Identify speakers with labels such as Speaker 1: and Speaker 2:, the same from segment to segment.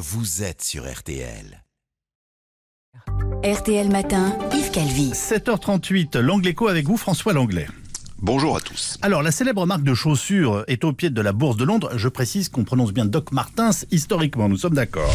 Speaker 1: vous êtes sur RTL.
Speaker 2: RTL Matin, Yves Calvi.
Speaker 3: 7h38, l'Angleco avec vous, François Langlais.
Speaker 4: Bonjour à tous.
Speaker 3: Alors, la célèbre marque de chaussures est au pied de la Bourse de Londres. Je précise qu'on prononce bien Doc Martens historiquement, nous sommes d'accord.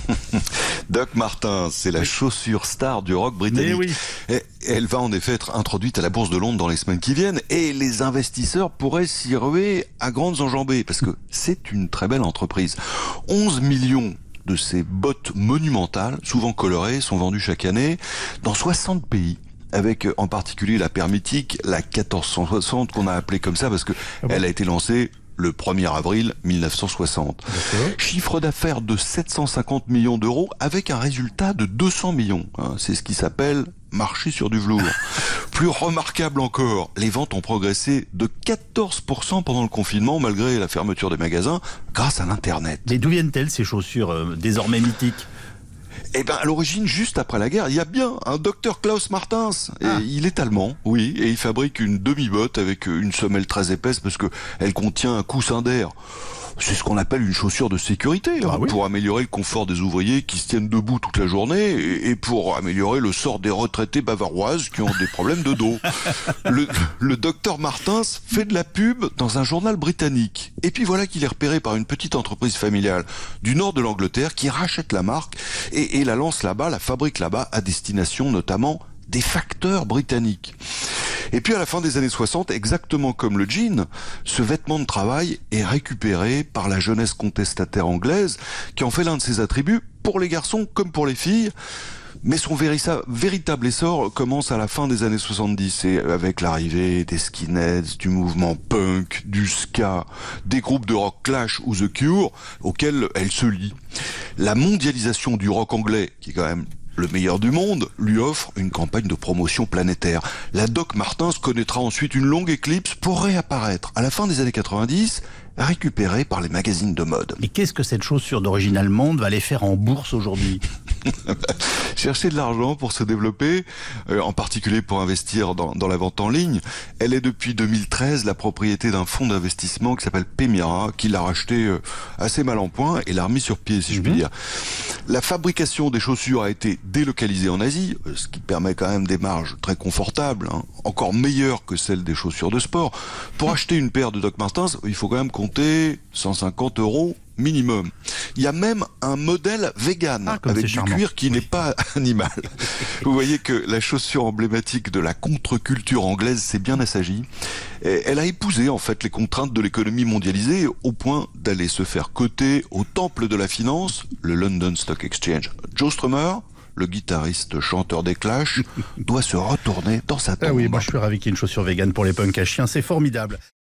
Speaker 4: Doc Martens, c'est la chaussure star du rock britannique.
Speaker 3: Mais oui.
Speaker 4: Et elle va en effet être introduite à la Bourse de Londres dans les semaines qui viennent et les investisseurs pourraient s'y ruer à grandes enjambées parce que c'est une très belle entreprise. 11 millions de ces bottes monumentales, souvent colorées, sont vendues chaque année dans 60 pays. Avec en particulier la paire mythique, la 1460, qu'on a appelée comme ça parce que elle a été lancée le 1er avril 1960. Chiffre d'affaires de 750 millions d'euros avec un résultat de 200 millions. C'est ce qui s'appelle marcher sur du velours. Plus remarquable encore, les ventes ont progressé de 14% pendant le confinement malgré la fermeture des magasins grâce à l'Internet.
Speaker 3: Mais d'où viennent-elles ces chaussures désormais mythiques ?
Speaker 4: Eh ben, à l'origine, juste après la guerre, il y a bien un docteur Klaus Martens. Et il est allemand, oui, et il fabrique une demi-botte avec une semelle très épaisse parce que elle contient un coussin d'air. C'est ce qu'on appelle une chaussure de sécurité, pour améliorer le confort des ouvriers qui se tiennent debout toute la journée et pour améliorer le sort des retraités bavaroises qui ont des problèmes de dos. Le docteur Martens fait de la pub dans un journal britannique. Et puis voilà qu'il est repéré par une petite entreprise familiale du nord de l'Angleterre qui rachète la marque et la lance là-bas, la fabrique là-bas à destination notamment des facteurs britanniques. Et puis à la fin des années 60, exactement comme le jean, ce vêtement de travail est récupéré par la jeunesse contestataire anglaise qui en fait l'un de ses attributs pour les garçons comme pour les filles. Mais son véritable essor commence à la fin des années 70 et avec l'arrivée des skinheads, du mouvement punk, du ska, des groupes de rock Clash ou The Cure auxquels elle se lie. La mondialisation du rock anglais, qui est quand même le meilleur du monde, lui offre une campagne de promotion planétaire. La Doc Martens connaîtra ensuite une longue éclipse pour réapparaître à la fin des années 90, récupérée par les magazines de mode.
Speaker 3: Et qu'est-ce que cette chaussure d'origine allemande va aller faire en bourse aujourd'hui ?
Speaker 4: Chercher de l'argent pour se développer, en particulier pour investir dans la vente en ligne. Elle est depuis 2013 la propriété d'un fonds d'investissement qui s'appelle Permira, qui l'a racheté assez mal en point et l'a remis sur pied, si je puis dire. La fabrication des chaussures a été délocalisée en Asie, ce qui permet quand même des marges très confortables, encore meilleures que celles des chaussures de sport. Pour acheter une paire de Doc Martens, il faut quand même compter 150 € minimum. Il y a même un modèle vegan avec du cuir qui n'est pas animal. Vous voyez que la chaussure emblématique de la contre-culture anglaise s'est bien assagie. Elle a épousé en fait les contraintes de l'économie mondialisée au point d'aller se faire coter au temple de la finance, le London Stock Exchange. Joe Strummer, le guitariste chanteur des Clash, doit se retourner dans sa tombe.
Speaker 3: Ah oui, moi je suis ravi qu'il y ait une chaussure vegan pour les punks à chiens, c'est formidable.